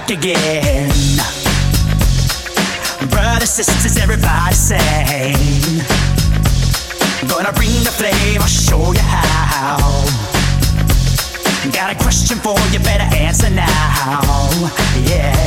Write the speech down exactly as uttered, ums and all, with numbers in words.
back again. Brothers, sisters, everybody sing. Gonna bring the flame, I'll show you how. Got a question for you, better answer now. Yeah.